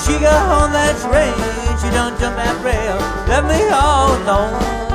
She got on that train, she done jumped that rail, left me all alone.